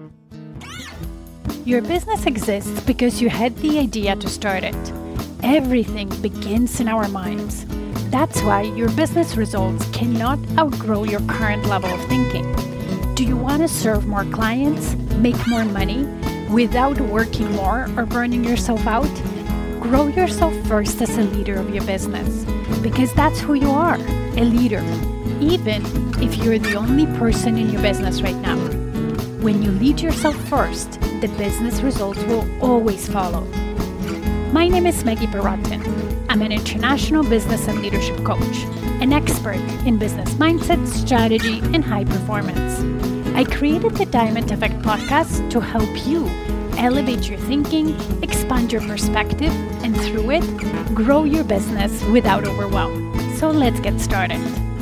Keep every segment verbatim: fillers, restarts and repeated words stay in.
Your business exists because you had the idea to start it. Everything begins in our minds. That's why your business results cannot outgrow your current level of thinking. Do you want to serve more clients, make more money, without working more or burning yourself out? Grow yourself first as a leader of your business, because that's who you are, a leader, even if you're the only person in your business right now. When you lead yourself first, the business results will always follow. My name is Maggie Perotin. I'm an international business and leadership coach, an expert in business mindset, strategy, and high performance. I created the Diamond Effect podcast to help you elevate your thinking, expand your perspective, and through it, grow your business without overwhelm. So let's get started.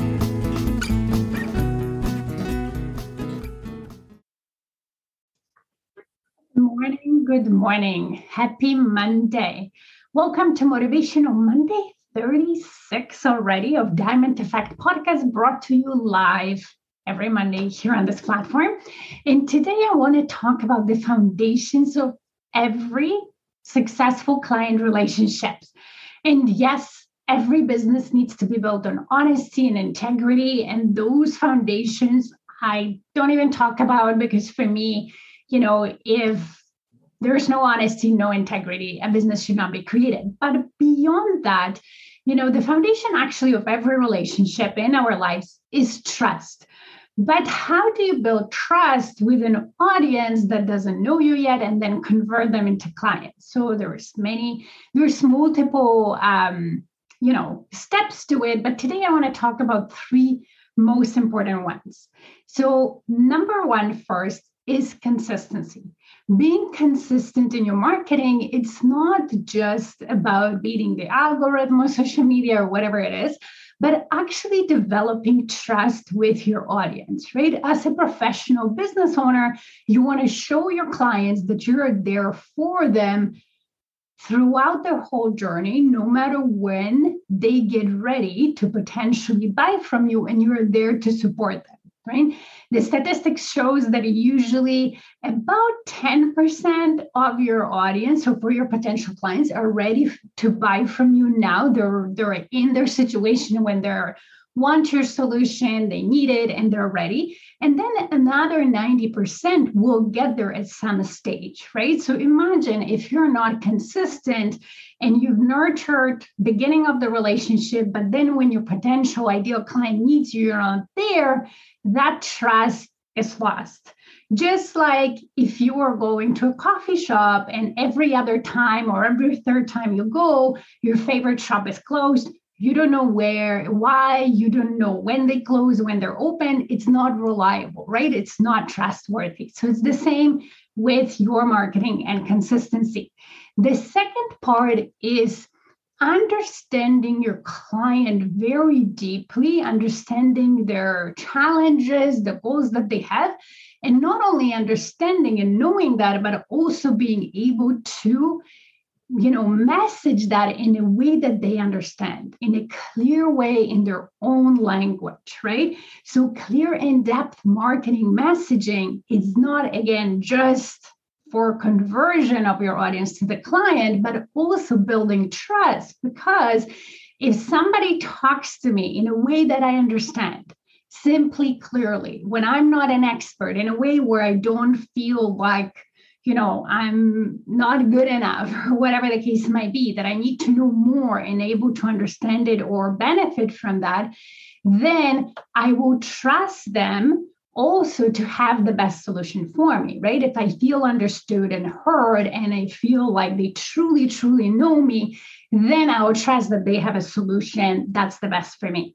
Good morning, good morning. Happy Monday. Welcome to Motivational Monday thirty-six already of Diamond Effect podcast, brought to you live every Monday here on this platform. And today I want to talk about the foundations of every successful client relationships. And yes, every business needs to be built on honesty and integrity. And those foundations I don't even talk about, because for me, you know, if there's no honesty, no integrity, a business should not be created. But beyond that, you know, the foundation actually of every relationship in our lives is trust. But how do you build trust with an audience that doesn't know you yet and then convert them into clients? So there's many, there's multiple, um, you know, steps to it. But today I want to talk about three most important ones. So number one first is consistency. Being consistent in your marketing, it's not just about beating the algorithm or social media or whatever it is, but actually developing trust with your audience, right? As a professional business owner, you want to show your clients that you're there for them throughout their whole journey, no matter when they get ready to potentially buy from you, and you're there to support them. Right? The statistics shows that usually about ten percent of your audience, so for your potential clients, are ready to buy from you now. They're, they're in their situation when they want your solution, they need it, and they're ready. And then another ninety percent will get there at some stage, right? So imagine if you're not consistent and you've nurtured beginning of the relationship, but then when your potential ideal client needs you, you're not there, that trust is lost. Just like if you are going to a coffee shop and every other time or every third time you go, your favorite shop is closed. You don't know where, why, you don't know when they close, when they're open. It's not reliable, right? It's not trustworthy. So it's the same with your marketing and consistency. The second part is understanding your client very deeply, understanding their challenges, the goals that they have, and not only understanding and knowing that, but also being able to, you know, message that in a way that they understand, in a clear way, in their own language, right? So clear, in-depth marketing messaging is not, again, just for conversion of your audience to the client, but also building trust. Because if somebody talks to me in a way that I understand, simply, clearly, when I'm not an expert, in a way where I don't feel like, you know, I'm not good enough, or whatever the case might be, that I need to know more and able to understand it or benefit from that, then I will trust them also to have the best solution for me, right? If I feel understood and heard, and I feel like they truly, truly know me, then I will trust that they have a solution that's the best for me.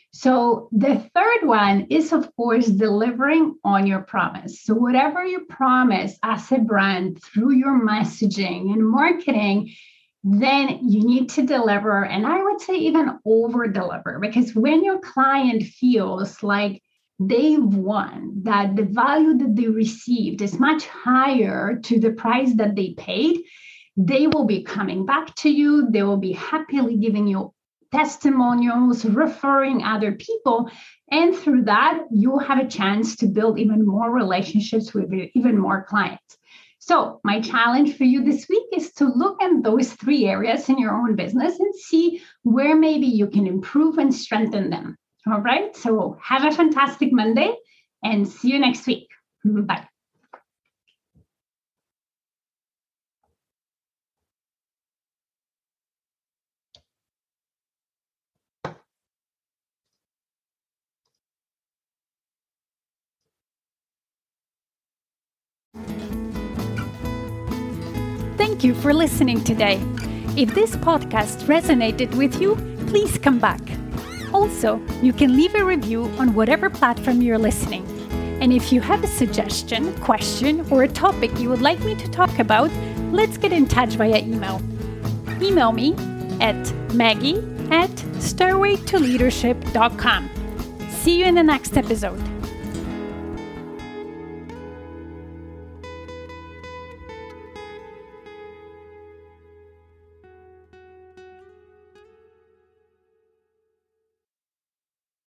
So the third one is, of course, delivering on your promise. So whatever you promise as a brand through your messaging and marketing, then you need to deliver. And I would say even over deliver, because when your client feels like they've won, that the value that they received is much higher to the price that they paid, they will be coming back to you. They will be happily giving you testimonials, referring other people. And through that, you'll have a chance to build even more relationships with even more clients. So my challenge for you this week is to look at those three areas in your own business and see where maybe you can improve and strengthen them. All right. So have a fantastic Monday and see you next week. Bye. Thank you for listening today. If this podcast resonated with you, please come back. Also, you can leave a review on whatever platform you're listening. And if you have a suggestion, question, or a topic you would like me to talk about, let's get in touch via email. Email me at maggie at stairway to leadership dot com. See you in the next episode.